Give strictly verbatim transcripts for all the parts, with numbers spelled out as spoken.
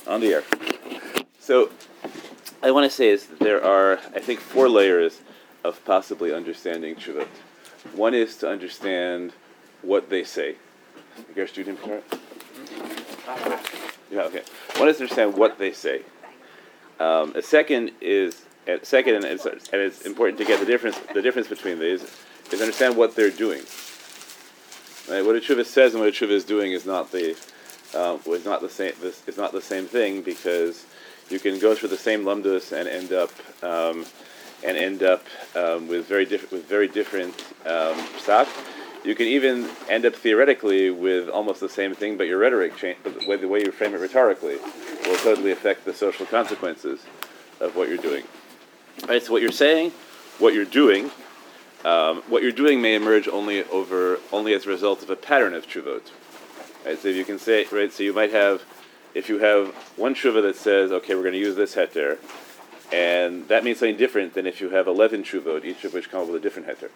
On the air. So, I want to say is that there are, I think, four layers of possibly understanding Tshuvot. One is to understand what they say. You guys do him for it? Yeah, okay. One is to understand what they say. Um, a second is, a second, and it's, and it's important to get the difference. The difference between these is understand what they're doing. Right? What a tshuva says and what a tshuva is doing is not the um, is not the same. This is not the same thing, because you can go through the same lumdus and end up um, and end up um, with very different with very different um, psak. You can even end up theoretically with almost the same thing, but your rhetoric change, but the way, the way you frame it rhetorically will totally affect the social consequences of what you're doing. Right. So what you're saying, what you're doing. Um, what you're doing may emerge only over only as a result of a pattern of tshuvot. Right, so if you can say, right, so you might have, if you have one tshuva that says, okay, we're going to use this heter, and that means something different than if you have eleven tshuvot, each of which come up with a different heter.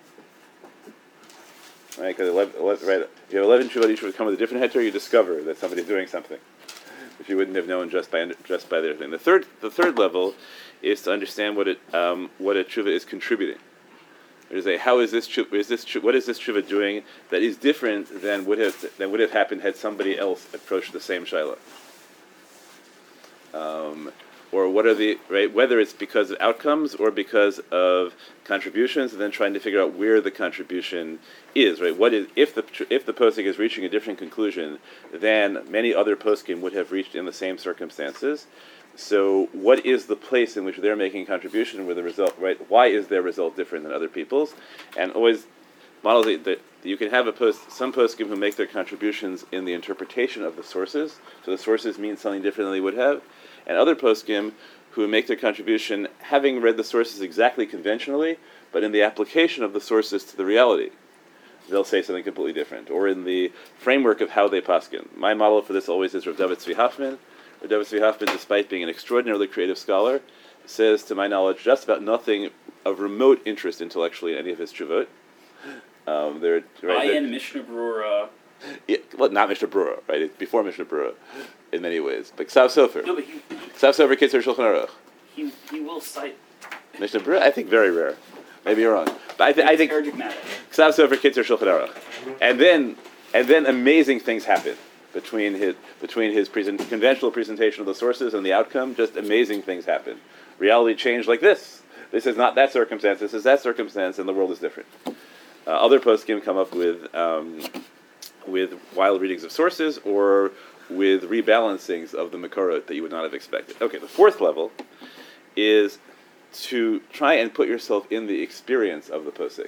Right, because eleven, eleven, right, you have eleven tshuvot, each would come with a different heter. You discover that somebody's doing something, which you wouldn't have known just by just by their thing. The third, the third level is to understand what it um, what a tshuva is contributing. To say, how is this? Is this? What is this tshuva doing that is different than would have than would have happened had somebody else approached the same shaila? Um, or what are the right? Whether it's because of outcomes or because of contributions, and then trying to figure out where the contribution is. Right? What is if the if the posting is reaching a different conclusion than many other poskim would have reached in the same circumstances? So, what is the place in which they're making contribution with the result? Right? Why is their result different than other people's? And always models that you can have a post, some poskim who make their contributions in the interpretation of the sources. So the sources mean something different than they would have, and other poskim who make their contribution having read the sources exactly conventionally, but in the application of the sources to the reality, they'll say something completely different, or in the framework of how they poskim. My model for this always is Rav David Tzvi Hoffman. Rav David Tzvi Hoffman, despite being an extraordinarily creative scholar, says, to my knowledge, just about nothing of remote interest intellectually in any of his tshuvot. Um, they're, right, I and Mishnah Brura. Yeah, well, not Mishnah Brura, right? It's before Mishnah Brura, in many ways. But Ksav Sofer. No, but he, Ksav Sofer Kitzur Shulchan Aruch. he, he will cite Mishnah Brura, I think very rare. Maybe you're wrong. But I, th- I think paradigmatic. Ksav Sofer Kitzur Shulchan Aruch. And then, and then amazing things happen. Between his between his present, conventional presentation of the sources and the outcome, just amazing things happen. Reality changed like this. This is not that circumstance. This is that circumstance, and the world is different. Uh, other poskim come up with um, with wild readings of sources or with rebalancings of the makorot that you would not have expected. Okay, the fourth level is to try and put yourself in the experience of the posik.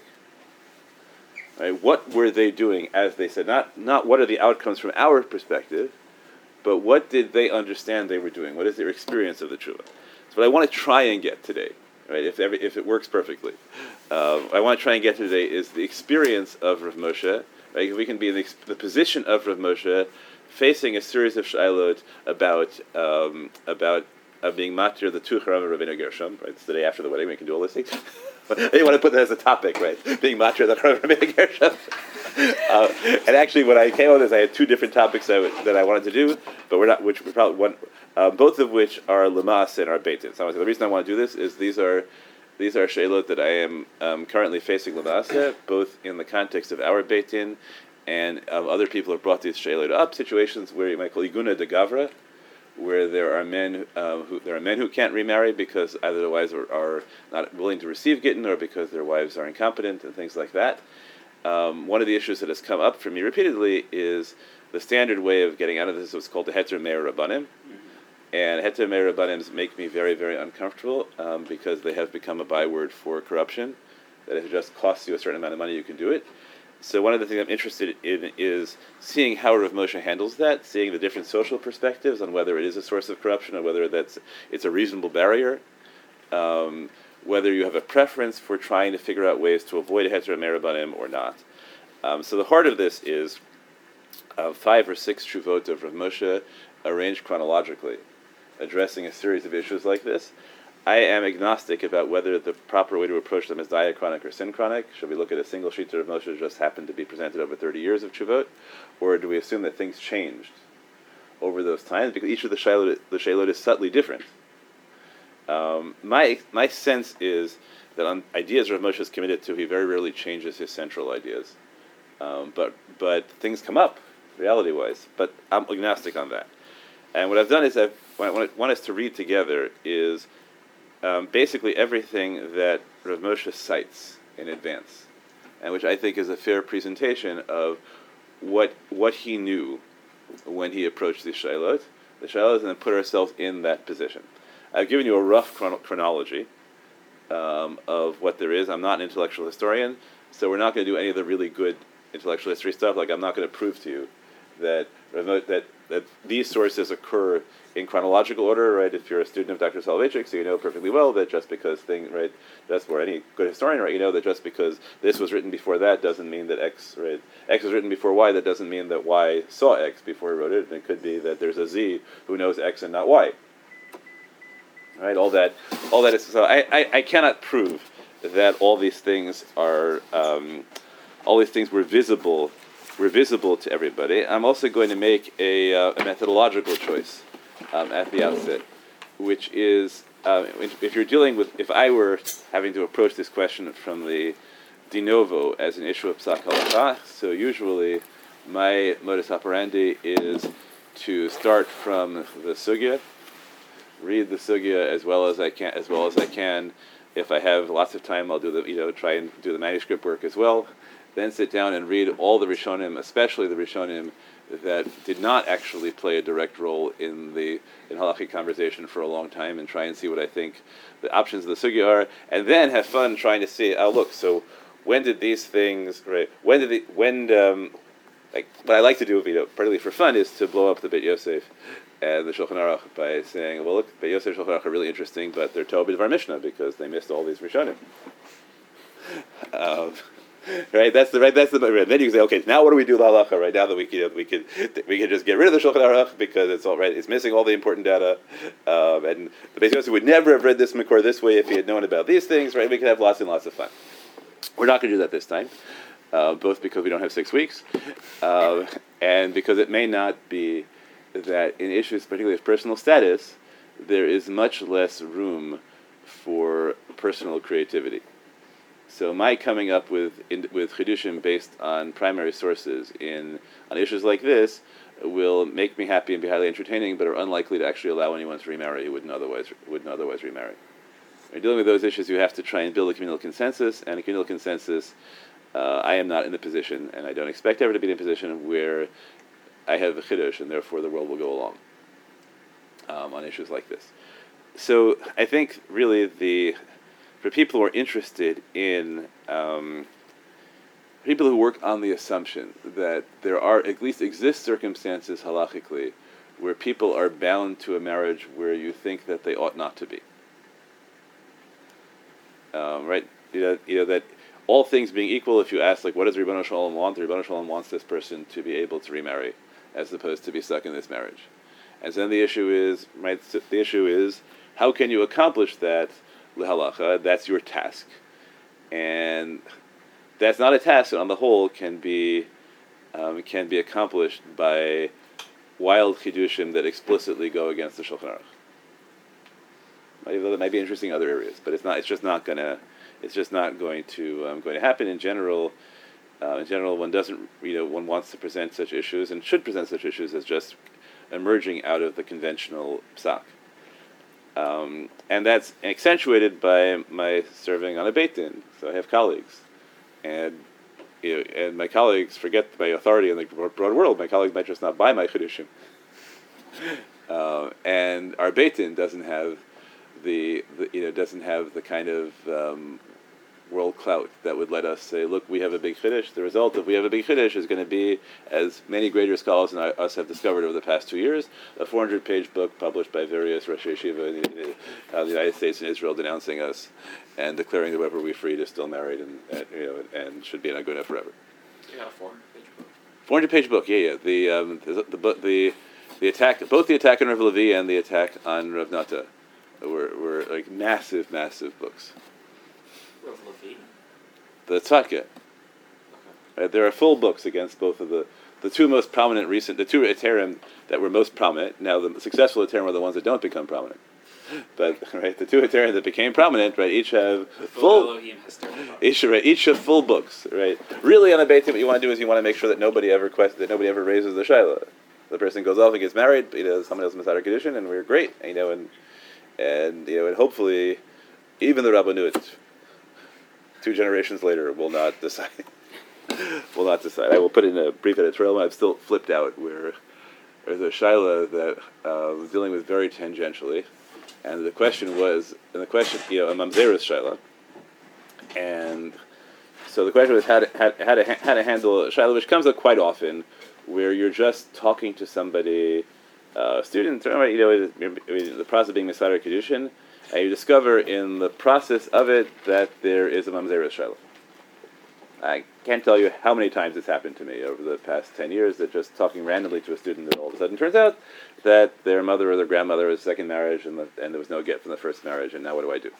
Right? What were they doing, as they said? Not not what are the outcomes from our perspective, but what did they understand they were doing? What is their experience of the tshuva? So what I want to try and get today, right? If every, if it works perfectly, uh, what I want to try and get today is the experience of Rav Moshe. Right? If we can be in the, the position of Rav Moshe, facing a series of shailot about um, about uh, being matir the tu charav Rabbeinu Gershom. Right? It's the day after the wedding. We can do all these things. I didn't want to put that as a topic, right? Being matir the charav Rabbeinu Gershom. Uh, and actually, when I came on this, I had two different topics that I, would, that I wanted to do, but we're not. Which we probably one, uh, both of which are lemas and are beitin. So the reason I want to do this is these are these are shailot that I am um, currently facing lemas, both in the context of our beitin and um, other people have brought these shailot up. Situations where you might call iguna de gavra, where there are men um, who there are men who can't remarry because either their wives are, are not willing to receive gittin or because their wives are incompetent and things like that. Um, one of the issues that has come up for me repeatedly is the standard way of getting out of this is what's called the heter meir rabbanim. Mm-hmm. And heter meir rabbanims make me very, very uncomfortable um, because they have become a byword for corruption. That if it just costs you a certain amount of money, you can do it. So one of the things I'm interested in is seeing how Rav Moshe handles that, seeing the different social perspectives on whether it is a source of corruption or whether that's it's a reasonable barrier. Um, whether you have a preference for trying to figure out ways to avoid a heter meir rabbanim or not. Um, so the heart of this is uh, five or six tshuvot of Rav Moshe arranged chronologically, addressing a series of issues like this. I am agnostic about whether the proper way to approach them is diachronic or synchronic. Should we look at a single sheet of Moshe that just happened to be presented over thirty years of tshuvot, or do we assume that things changed over those times because each of the shailot, the shailot is subtly different. Um, my my sense is that on ideas Rav Moshe is committed to, he very rarely changes his central ideas. Um, but but things come up, reality-wise. But I'm agnostic on that. And what I've done is I've what I want, want us to read together is um, basically everything that Rav Moshe cites in advance, and which I think is a fair presentation of what what he knew when he approached the shailot, the shailot, and then put ourselves in that position. I've given you a rough chron- chronology um, of what there is. I'm not an intellectual historian, so we're not going to do any of the really good intellectual history stuff. Like I'm not going to prove to you that that that these sources occur in chronological order, right? If you're a student of Doctor Soloveitchik, so you know perfectly well that just because thing, right, just for any good historian, right, you know that just because this was written before that doesn't mean that X, right, X was written before Y. That doesn't mean that Y saw X before he wrote it. And it could be that there's a Z who knows X and not Y. Right, all that, all that is. So I, I, I cannot prove that all these things are, um, all these things were visible, were visible to everybody. I'm also going to make a, uh, a methodological choice um, at the outset, which is uh, if you're dealing with, if I were having to approach this question from the de novo as an issue of psak halacha, so usually my modus operandi is to start from the sugya. Read the sugya as well as I can. As well as I can, if I have lots of time, I'll do the you know try and do the manuscript work as well. Then sit down and read all the Rishonim, especially the Rishonim that did not actually play a direct role in the in halachic conversation for a long time, and try and see what I think the options of the sugya are, and then have fun trying to see. Oh, look, so when did these things? Right? When did the when? Um, like what I like to do, you know, partly for fun, is to blow up the Beit Yosef and the Shulchan Aruch by saying, well, look, Beit Yosef and Shulchan Aruch are really interesting, but they're Toa B'Dvar Mishnah because they missed all these Rishonim. um, right? That's the right. That's the. Right. Then you can say, okay, now what do we do with halacha? Right now that we can, we could, we can just get rid of the Shulchan Aruch because it's all right. It's missing all the important data, um, and the Beit Yosef would never have read this Makor this way if he had known about these things. Right? We could have lots and lots of fun. We're not going to do that this time. Uh, both because we don't have six weeks, uh, and because it may not be that in issues, particularly of personal status, there is much less room for personal creativity. So my coming up with in, with chidushim based on primary sources in on issues like this will make me happy and be highly entertaining, but are unlikely to actually allow anyone to remarry who wouldn't otherwise wouldn't otherwise remarry. When you're dealing with those issues, you have to try and build a communal consensus, and a communal consensus. Uh, I am not in the position, and I don't expect ever to be in a position where I have a chiddush, and therefore the world will go along um, on issues like this. So I think really the for people who are interested in um, people who work on the assumption that there are at least exist circumstances halachically where people are bound to a marriage where you think that they ought not to be. Um, right? You know, you know that. All things being equal, if you ask, like, what does Ribbono Shel Olam want? The Ribbono Shel Olam wants this person to be able to remarry, as opposed to be stuck in this marriage. And so then the issue is, right? The issue is, how can you accomplish that l'halacha? That's your task, and that's not a task that, on the whole, can be um, can be accomplished by wild chidushim that explicitly go against the Shulchan Aruch. Even though that might be interesting in other areas, but it's not. It's just not gonna. It's just not going to um, going to happen in general. Uh, in general, one doesn't, you know, one wants to present such issues and should present such issues as just emerging out of the conventional psak, um, and that's accentuated by my serving on a Beit Din. So I have colleagues, and you know, and my colleagues forget my authority in the broad world. My colleagues might just not buy my chidushim, uh, and our Beit Din doesn't have the, the you know doesn't have the kind of um, world clout that would let us say, look, we have a big chiddush. The result of we have a big chiddush is going to be, as many greater scholars than us have discovered over the past two years, a four hundred page book published by various Rosh Yeshiva in the, uh, the United States and Israel denouncing us and declaring that whoever we freed is still married and, and you know and should be in Aguna forever. You got a four hundred page book. four hundred page book, yeah, yeah. The um, the, the the the attack, both the attack on Rav Levi and the attack on Rav Nata, were were like massive, massive books. Rav Levi? The Tzadka. Okay. Right, there are full books against both of the the two most prominent recent, the two Eterim that were most prominent. Now, the successful Eterim are the ones that don't become prominent. But right, the two Eterim that became prominent, right, each have full, each right, each have full books, right. Really, on a Beit Din, what you want to do is you want to make sure that nobody ever questions, that nobody ever raises the shaila. The person goes off and gets married, you know, someone else is Masar Kedushin, and we're great, you know, and and you know, and hopefully, even the Rabbanut, two generations later, will not decide. will not decide. I will put in a brief editorial. I've still flipped out where there's a shaila that uh, was dealing with very tangentially. And the question was, and the question, you know, a mamzerus shaila, and so the question was how to how, how to how to handle a shaila, which comes up quite often, where you're just talking to somebody, uh, a student, you know, the process of being Masar Kedushin, and you discover in the process of it that there is a mamzerus shaila. I can't tell you how many times it's happened to me over the past ten years that just talking randomly to a student that all of a sudden turns out that their mother or their grandmother was second marriage and, the, and there was no get from the first marriage, and now what do I do?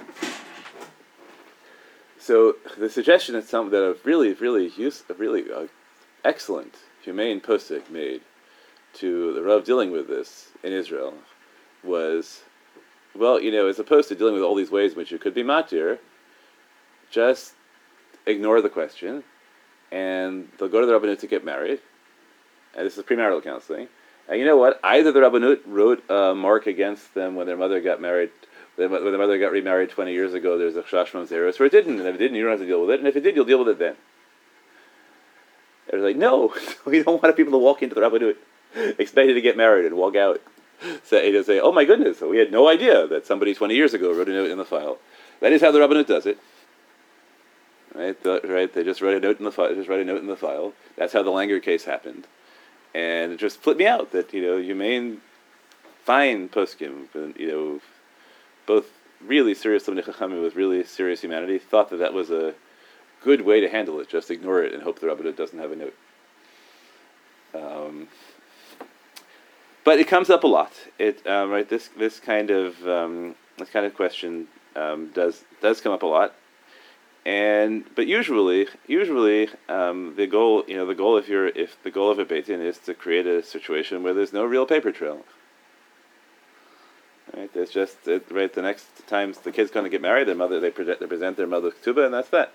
So the suggestion is something that a really, really use, a really uh, excellent, humane postic made to the Rav dealing with this in Israel was, well, you know, as opposed to dealing with all these ways in which you could be matir, just ignore the question, and they'll go to the Rabbanut to get married, and this is premarital counseling. And you know what? Either the Rabbanut wrote a mark against them when their mother got married, when their mother got remarried twenty years ago, there's a Chash Mamzeros, or it didn't, and if it didn't, you don't have to deal with it, and if it did, you'll deal with it then. They're like, no, we don't want people to walk into the Rabbanut, expecting to get married and walk out. So they say, oh my goodness, we had no idea that somebody twenty years ago wrote a note in the file. That is how the Rabbanut does it. Right, the, right. They just write a note in the file. Just write a note in the file. That's how the Langer case happened, and it just flipped me out that you know humane, fine poskim, you know, both really serious Limnei Chachamim with really serious humanity thought that that was a good way to handle it. Just ignore it and hope the Rabbanut doesn't have a note. Um, but it comes up a lot. It um, right. This this kind of um, this kind of question um, does does come up a lot. And but usually, usually um, the goal, you know, the goal if you're if the goal of a Beit Din is to create a situation where there's no real paper trail. Right? There's just right the next times the kid's going to get married, their mother they present they present their mother's ketubah, and that's that.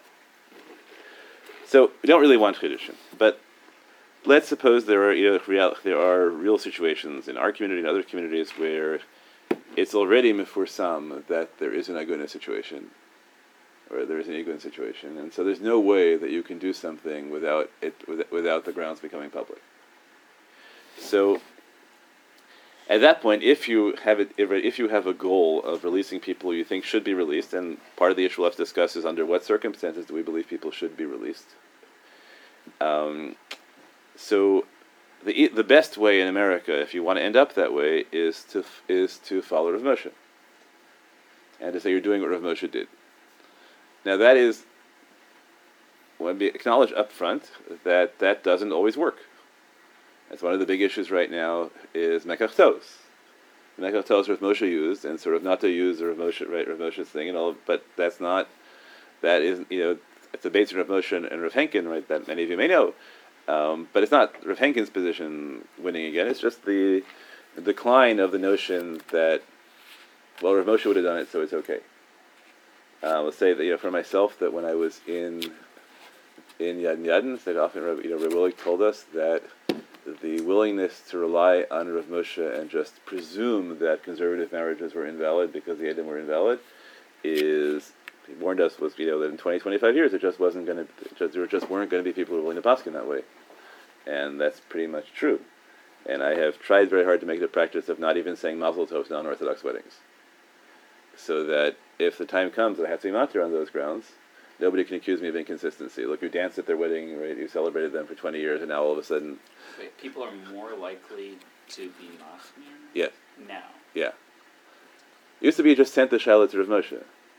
So we don't really want chidushim, but let's suppose there are you know real, there are real situations in our community and other communities where it's already mefursam that there is an aguna situation. Or there is an ego situation, and so there's no way that you can do something without it, without the grounds becoming public. So, at that point, if you have it, if you have a goal of releasing people you think should be released, and part of the issue we'll have to discuss is under what circumstances do we believe people should be released. Um, so, the the best way in America, if you want to end up that way, is to is to follow Rav Moshe, and to say you're doing what Rav Moshe did. Now that is, want to be acknowledged up front that that doesn't always work. That's one of the big issues right now is Mekach Tos. Mekach Tos Rav Moshe used, and sort of not to use the Rav Moshe, right, Rav Moshe's thing and all, but that's not, that is, you know, it's a base of Rav Moshe and, and Rav Henkin, right, that many of you may know. Um, but it's not Rav Henkin's position winning again, it's just the, the decline of the notion that, well, Rav Moshe would have done it, so it's okay. Uh, let's say that you know for myself that when I was in in Yad Yadin, that often you know Rav Willig told us that the willingness to rely on Rav Moshe and just presume that conservative marriages were invalid because the Yedim were invalid is he warned us was you know that in twenty, twenty-five years it just wasn't going to just there just weren't going to be people who were willing to paskin that way, and that's pretty much true. And I have tried very hard to make the practice of not even saying Mazel Tov to non-Orthodox weddings, so that if the time comes that I have to be matir on those grounds, nobody can accuse me of inconsistency. Look, you danced at their wedding, right? You celebrated them for twenty years, and now all of a sudden... Wait, people are more likely to be machmir? Yeah. Now? Yeah. It used to be you just sent the shaila to Rav Moshe.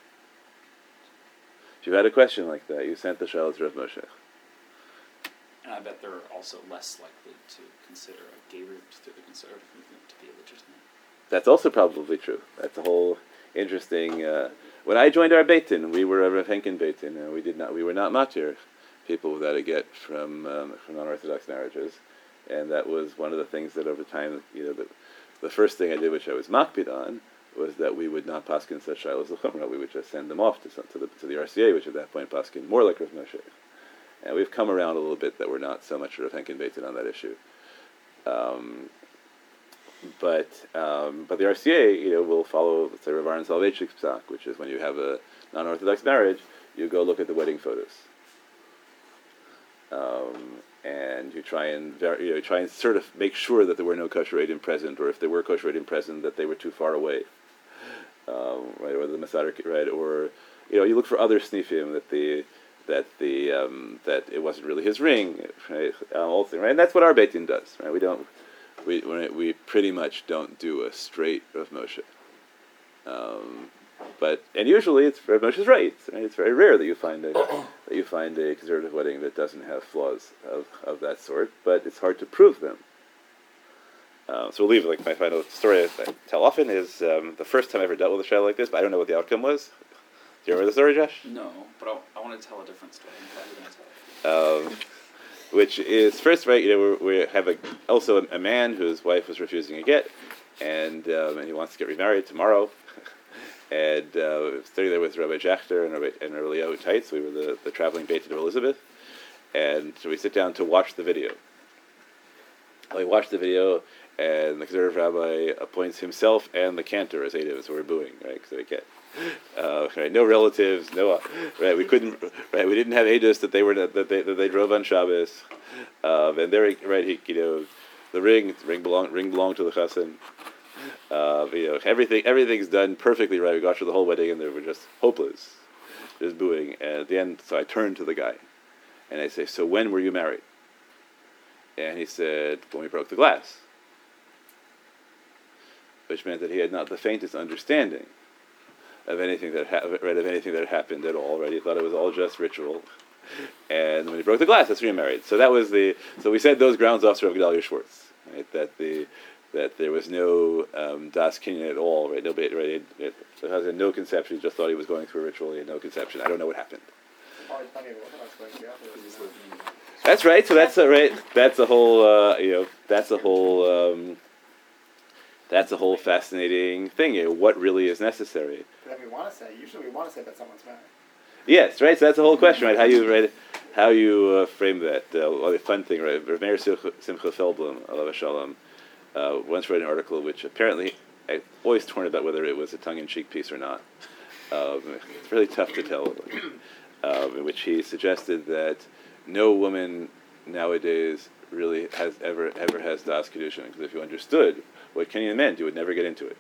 If you had a question like that, you sent the shaila to Rav Moshe. And I bet they're also less likely to consider a gay route through the conservative movement to be illegitimate. That's also probably true. That's a whole... interesting. Uh, when I joined our Beit Din, we were a Rav Henkin Beit Din, and we did not. We were not matir people without a get from um, from non-Orthodox marriages, and that was one of the things that over time, you know, the, the first thing I did, which I was makpid on, was that we would not paskin such shilas l'chumra. We would just send them off to, some, to the to the R C A, which at that point paskin more like Rav Moshe. And we've come around a little bit that we're not so much Rav Henkin Beitin on that issue. Um, but um, but the R C A, you know, will follow, let's say, Rav Aaron Soloveitchik's psak, which is when you have a non-Orthodox marriage, you go look at the wedding photos. Um, and you try and ver- you know, try and sort of make sure that there were no kosher edim present, or if there were kosher edim present, that they were too far away, um, right? Or the masader, right? Or you know, you look for other snifim that the that the um, that it wasn't really his ring, right? Um, all thing, right? And that's what our beitin does, right? We don't we we pretty much don't do a straight Rav Moshe. Um, But and usually it's Rav Moshe's right. Right? It's very rare that you find a that you find a conservative wedding that doesn't have flaws of, of that sort. But it's hard to prove them. Um, so we'll leave. Like my final story I tell often is um, the first time I ever dealt with a shadow like this, but I don't know what the outcome was. Do you remember the story, Josh? No, but I'll, I want to tell a different story. I'm glad you're going to tell it. Um, which is first, right? You know, we have a also a, a man whose wife was refusing a get, and um, and he wants to get remarried tomorrow. And uh, sitting there with Rabbi Jachter and Rabbi, and Rabbi Leo Tights, we were the, the traveling beit of Elizabeth, and so we sit down to watch the video. We watch the video, and the conservative rabbi appoints himself and the cantor as eidim, so we're booing, right? So we can't, uh, right? No relatives, no, uh, right? We couldn't, right? We didn't have edus that they were that they that they drove on Shabbos, um, and there, right? He, you know, the ring, ring belong, ring belonged to the chassan. Uh, you know, everything everything's done perfectly right. We got through the whole wedding, and they were just hopeless, just booing. And at the end, so I turned to the guy, and I say, "So when were you married?" And he said, "When we broke the glass," which meant that he had not the faintest understanding of anything that ha- right, of anything that had happened at all. Right, he thought it was all just ritual. And when he broke the glass, that's when he married. So that was the. So we said those grounds off to Rav Gedalia Schwartz, right? That the. That there was no um, das kinyan at all, right? No, right? It, it, it has no conception. He just thought he was going through a ritual. He had no conception. I don't know what happened. That's right. So that's a, right. That's a whole. Uh, you know, that's a whole. Um, that's a whole fascinating thing. You know, what really is necessary? But then we want to say. Usually, we want to say that someone's married. Yes, right. So that's the whole question, right? How you right? How you uh, frame that? Uh, well, the fun thing, right? Rav Meir Simcha Feldblum, alav shalom. Uh, once read an article which apparently, I'm always torn about whether it was a tongue-in-cheek piece or not. Um, it's really tough to tell. Um, in which he suggested that no woman nowadays really has ever ever has das kedushin, because if you understood what Kenyan meant, you would never get into it,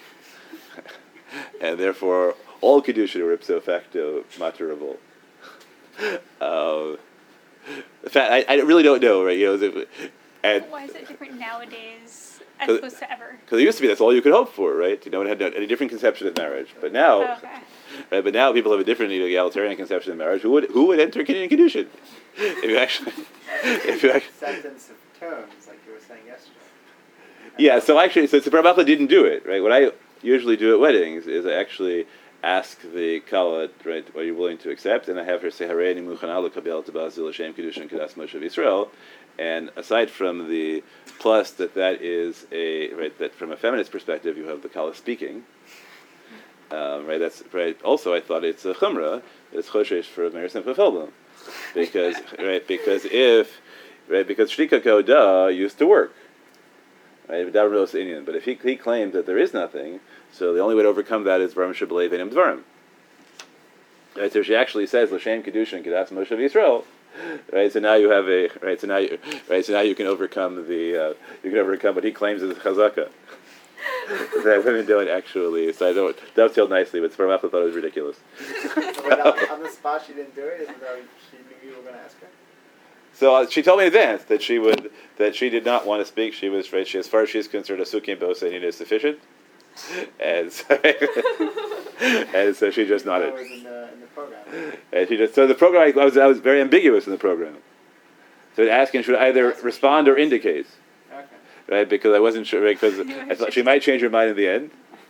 and therefore all kedushin are ipso facto maturable. Uh, in fact, I, I really don't know, right? You know, and why is it different nowadays as opposed to ever? Because it used to be that's all you could hope for, right? You know, it had a different conception of marriage. But now, Oh, okay. right? But now people have a different egalitarian conception of marriage. Who would who would enter Kenyan kedushin? If you actually, if you actually, Sentence of terms, like you were saying yesterday. yeah. So actually, so, so Prabhupada didn't do it, right? What I usually do at weddings is I actually ask the kala, right, are you willing to accept? And I have her say, Hareini muchanal kabel tabazil Hashem kedushin kedas Moshe Yisrael. And aside from the plus that that is a right that from a feminist perspective you have the kala speaking, um, right? That's right. Also, I thought it's a chumrah. It's choshesh for Meir Simcha Feldblum, because right because if right because Shrika Koda used to work, right? But if he he claimed that there is nothing, so the only way to overcome that is Varam Shabbalei Veinim Dvarim. Right. So she actually says L'Shem Kedushin Kedas Moshe Yisrael. Right, so now you have a right. So now you right. So now you can overcome the uh, you can overcome what he claims is chazaka. That women don't actually. So I don't dovetail nicely, but Sperm Apple thought it was ridiculous. So wait, on, on the spot, she didn't do it, even though she knew you were going to ask her. So uh, she told me in advance that she would that she did not want to speak. She was right. She, as far as she's concerned, a sukim bosein is sufficient, and so, and so she just That nodded. was in the, in the program. And she just so the program. I was I was very ambiguous in the program. So it asking should I either respond or indicate, Okay. right? Because I wasn't sure right, because I thought she might change her mind in the end,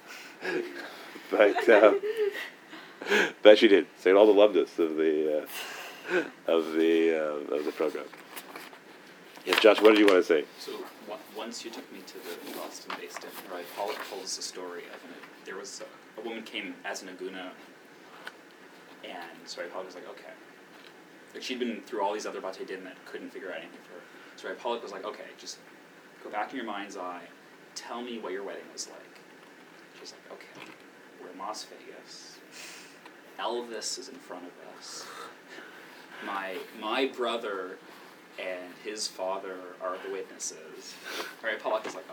but uh, but she did. So all the loveness of the uh, of the uh, of the program. Yes, Josh, what did you want to say? So on- once you took me to the Boston-based inn, right? Pollock told us a story of an, there was a, a woman came as an aguna, and so Rabbi Pollock was like, okay. Like she'd been through all these other Bate Din that couldn't figure out anything for her. So Rabbi Pollock was like, okay, just go back in your mind's eye, tell me what your wedding was like. She's like, okay, we're in Las Vegas. Elvis is in front of us. My my brother and his father are the witnesses. Rabbi Pollock is like,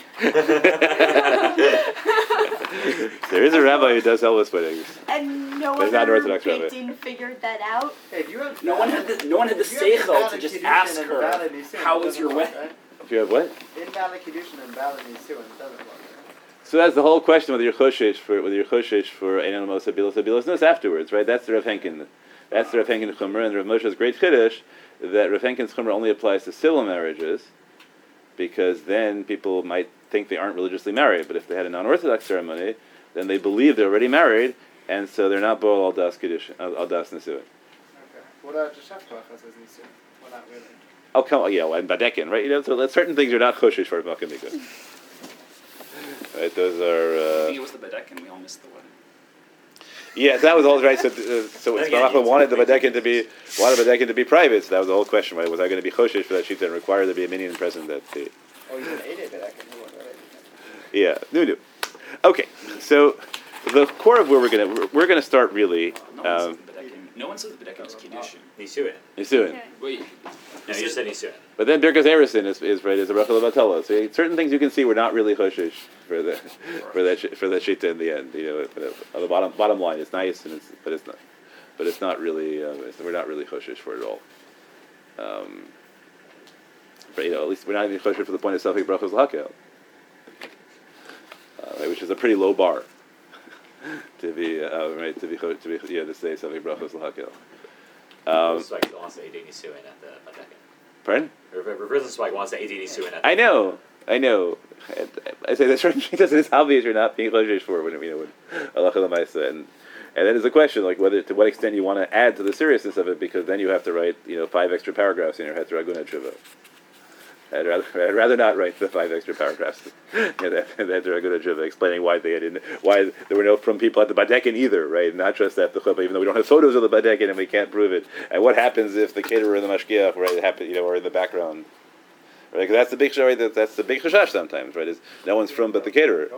okay. There is a rabbi who does Elvis weddings. And no But it's not an other Orthodox rabbi. Beit Din figured that out. Hey, if you have No one had the, no one had the if you have seichel to invalid just kiddushin ask and her, valid nisuin, how it was your doesn't work, wedding? If you have what? right? Invalid kiddushin and valid nisuin, it doesn't work. So that's the whole question whether you're choshesh for whether you're choshesh for Einan Mosa Bilos Bilos Nus afterwards, right? That's the Rav Henkin. That's the Rav Henkin Chumrah, and Rav Moshe's great chiddush that Rav Henkin's Chumrah only applies to civil marriages, because then people might think they aren't religiously married. But if they had a non-orthodox ceremony, then they believe they're already married, and so they're not boel al das kiddush al das nisuin. Okay. What about Jeshach Bracha says nisuin? Well, not really. Oh, come on, yeah, well, and badekin, right? You know, so that's certain things you're not choshesh for Malka Mikos. Right, those I are. think Uh, it was the Bedek and we all missed the wedding. Yes, that was all right. So, uh, so Again, Sparachel it's wanted the crazy. Badekin to be wanted Badekin to be private. So that was the whole question, right? Was I going to be choshesh for that sheet and require there to be a minion present that day? Oh, you can eat it, but I can do it, right? Yeah, no, no. Okay, so the core of where we're gonna we're, we're gonna start really. No one Um, said the Bedek. No one said the Bedek was Kiddushin. Nisuin. is doing. Wait. No, you said Nisuin. But then Birkas Erison is, is right is a Rachel Batella. So certain things you can see we're not really choshesh for the for that sh- for that shita in the end. You know, but, uh, the bottom bottom line it's nice and it's but it's not but it's not really uh, it's, we're not really choshesh for it all. Um, but you know, at least we're not even choshesh for the point of Safik Brachos L'Hakel, uh, right, which is a pretty low bar to be uh, right to be cho- to be yeah to say Safik Brachos L'Hakel. Um, Swag wants to eighty Nisuin at the Badekin. pardon? Reverse Swag wants to eighty Nisuin at the I know, I know. I, I say there's certain things that it's obvious you're not being choshesh for when you know when halacha l'maisa, and and then there's a question like whether to what extent you want to add to the seriousness of it, because then you have to write you know five extra paragraphs in your Heter Aguna Tshuva. I'd rather, I'd rather not write the five extra paragraphs in the Heter Aguna Tshuva explaining why they didn't, why there were no from people at the Badekin either, right? Not just at the chuppah, even though we don't have photos of the Badekin and we can't prove it. And what happens if the caterer and the mashgiach, right, happen, you know, are in the background? Right, 'cause that's the big right. That, that's the big chashash sometimes, right? Is no one's from but the caterer.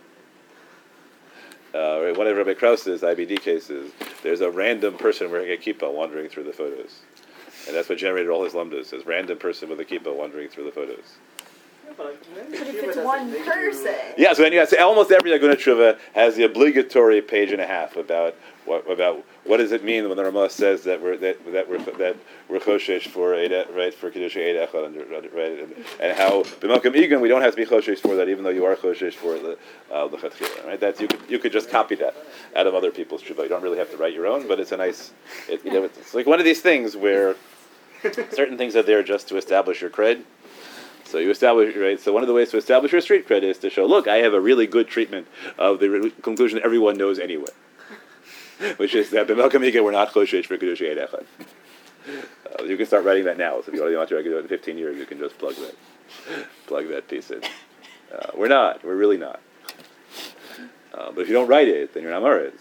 Uh, right, one of Rabbi Krause's I B D cases, there's a random person wearing a kippah wandering through the photos, and that's what generated all his lumdas. This random person with a kippah wandering through the photos. But if it's one person. Yeah, so then you have to say almost every Aguna Tshuva has the obligatory page and a half about what about what does it mean when the Ramah says that we're that that we're that we're choshesh for Eid, right, for Kiddush Eid Echad, right, and, and how b'malkam igun we don't have to be choshesh for that, even though you are choshesh for the uh, the chatchila, right? That's you could you could just copy that out of other people's tshuva. You don't really have to write your own, but it's a nice, it, you know, it's, it's like one of these things where certain things are there just to establish your cred. So you establish, right? So one of the ways to establish your street cred is to show, look, I have a really good treatment of the re- conclusion everyone knows anyway, which is that b'malkam igun we're not choshesh for Kiddush Eid Echad. Uh, you can start writing that now. So if you already want to do it in fifteen years, you can just plug that, plug that piece in. Uh, we're not. We're really not. Uh, but if you don't write it, then you're not Maritz.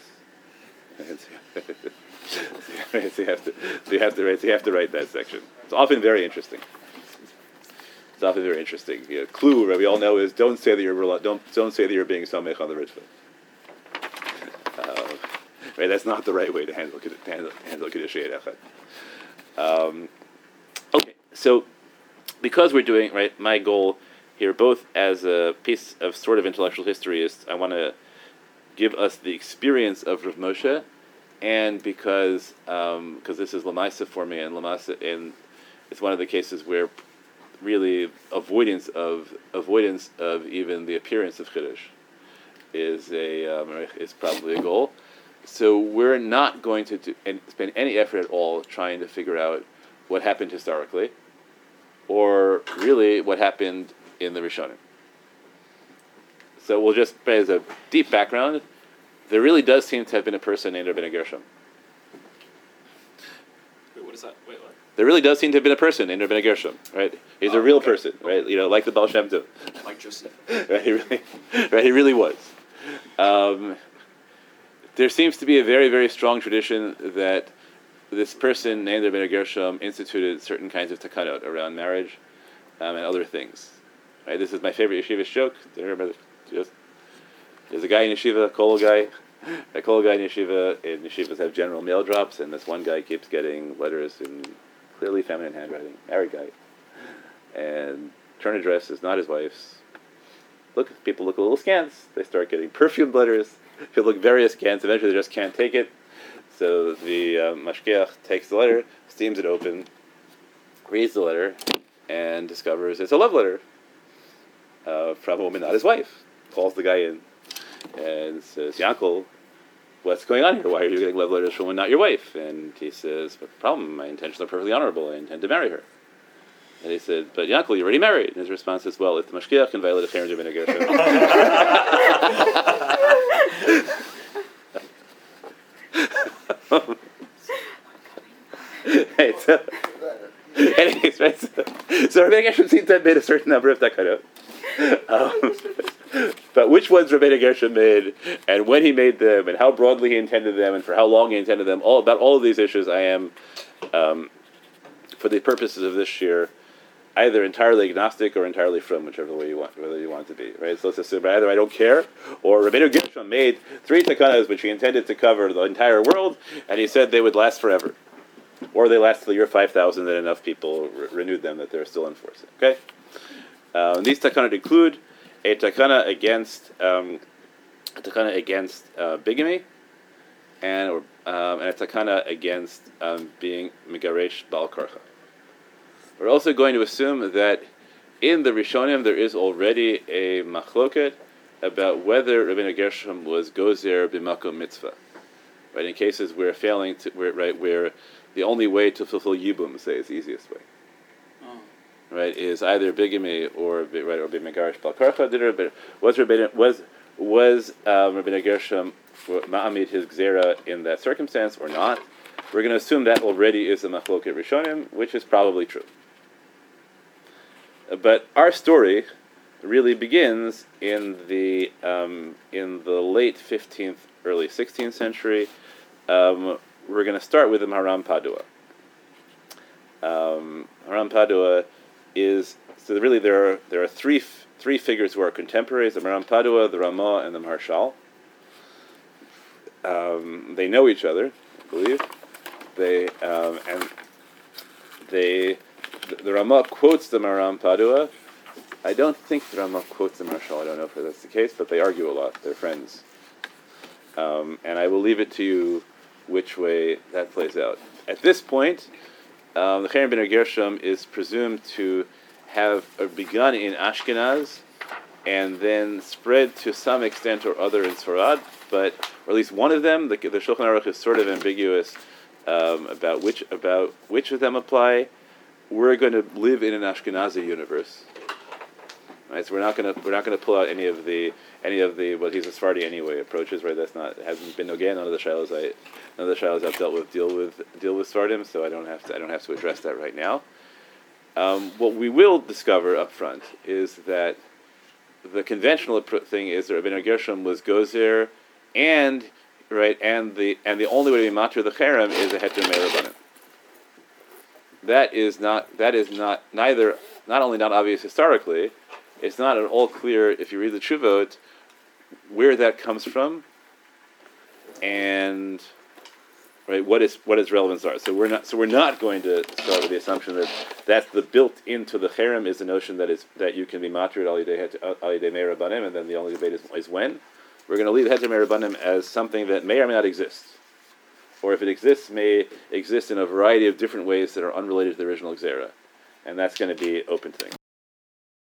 So you have to, so you have to write. So you have to write that section. It's often very interesting. It's often very interesting. Yeah, clue, right, we all know is don't say that you're rel- don't don't say that you're being samech on the ritva. Uh, right, that's not the right way to handle to handle, handle Kiddush Eid Echad. Um, okay, so because we're doing right, my goal here, both as a piece of sort of intellectual history, is I want to give us the experience of Rav Moshe, and because because um, this is Lamaisa for me, and Lamaisa, and it's one of the cases where really avoidance of avoidance of even the appearance of Chiddush is a um, is probably a goal. So we're not going to do, and spend any effort at all trying to figure out what happened historically, or really what happened in the Rishonim. So we'll just, as a deep background, there really does seem to have been a person named Rabbeinu Gershom. Wait, what is that? Wait, what? there really does seem to have been a person named Rabbeinu Gershom, right? He's a Oh, real okay. person, right? You know, like the Baal Shem Tov. Like Joseph. Right, he really, right, he really was. Um, there seems to be a very, very strong tradition that this person named Rabbeinu Gershom instituted certain kinds of takanot around marriage um, and other things. Right, this is my favorite yeshivish joke. Do you remember? Just, there's a guy in yeshiva, a kol guy, a kol guy in yeshiva. And yeshivas have general mail drops, and this one guy keeps getting letters in clearly feminine handwriting. Married guy, and turn address is not his wife's. Look, people look a little askance. They start getting perfumed letters. People look very askance. Eventually, they just can't take it. So the uh, mashgiach takes the letter, steams it open, reads the letter, and discovers it's a love letter uh, from a woman, not his wife. Calls the guy in and says, "Yankel, what's going on here? Why are you getting love letters from a woman, not your wife?" And he says, "What problem? My intentions are perfectly honorable. I intend to marry her." And he said, "But Yankel, you're already married." And his response is, "Well, if the mashgiach can violate a cherem Rabbeinu Gershom." Right, so, anyways, right, so, so Rabbeinu Gershom seems to have made a certain number of takanot. Um, but which ones Rabbeinu Gershom made, and when he made them, and how broadly he intended them, and for how long he intended them, all about all of these issues, I am, um, for the purposes of this year, either entirely agnostic or entirely from, whichever way you want, whether you want to be, right? So let's assume either I don't care, or Rabbeinu Gershom made three takanas which he intended to cover the entire world, and he said they would last forever, or they last till the year five thousand, and enough people re- renewed them that they're still in force. Okay, um, these takanot include a takana against um, a takana against uh, bigamy, and or um, and a takana against um, being megaresh bal karcha. We're also going to assume that in the Rishonim there is already a machloket about whether Rabbeinu Gershom was gozer b'makom mitzvah, right? In cases where failing to, where, right, where the only way to fulfill yibum, say, is the easiest way, Oh. right, is either bigamy or be- right or be megarish bal karcha. Did Rabbeinu, was Rabbeinu was was um, Rabbeinu Gershom ma'amid his gzera in that circumstance or not? We're going to assume that already is a machloket Rishonim, which is probably true. But our story really begins in the um, in the late fifteenth, early sixteenth century. Um, we're going to start with the Maharam Padua. Um, Maharam Padua is so really there are there are three f- three figures who are contemporaries: the Maharam Padua, the Ramah, and the Maharshal. Um, they know each other, I believe. They um, and they. The, the Ramah quotes the Maharam Padua. I don't think the Ramah quotes the Maharshal. I don't know if that's the case, but they argue a lot. They're friends. Um, and I will leave it to you which way that plays out. At this point, um, the Cherem Rabbeinu Gershom is presumed to have uh, begun in Ashkenaz and then spread to some extent or other in Sfarad, but or at least one of them. The, the Shulchan Aruch is sort of ambiguous um, about which about which of them apply. We're going to live in an Ashkenazi universe, right? So we're not going to we're not going to pull out any of the any of the well, he's a Sephardi anyway approaches, right? That's not hasn't been again none of the shilas I none of the shilas I've dealt with deal with deal with Sephardim, so I don't have to I don't have to address that right now. Um, what we will discover up front is that the conventional thing is that Rabbeinu Gershom was gozer, and right and the and the only way to be matur the cherem is a heter me'erabanan. That is not. That is not neither. Not only not obvious historically, it's not at all clear if you read the Tshuvot where that comes from, and right what is what its relevance are. So we're not. So we're not going to start with the assumption that that's the built into the cherem is the notion that is that you can be matur al yidei me'erabanim, and then the only debate is, is when. We're going to leave heter me'erabanim as something that may or may not exist. Or if it exists, may exist in a variety of different ways that are unrelated to the original Xera. And that's going to be open thing.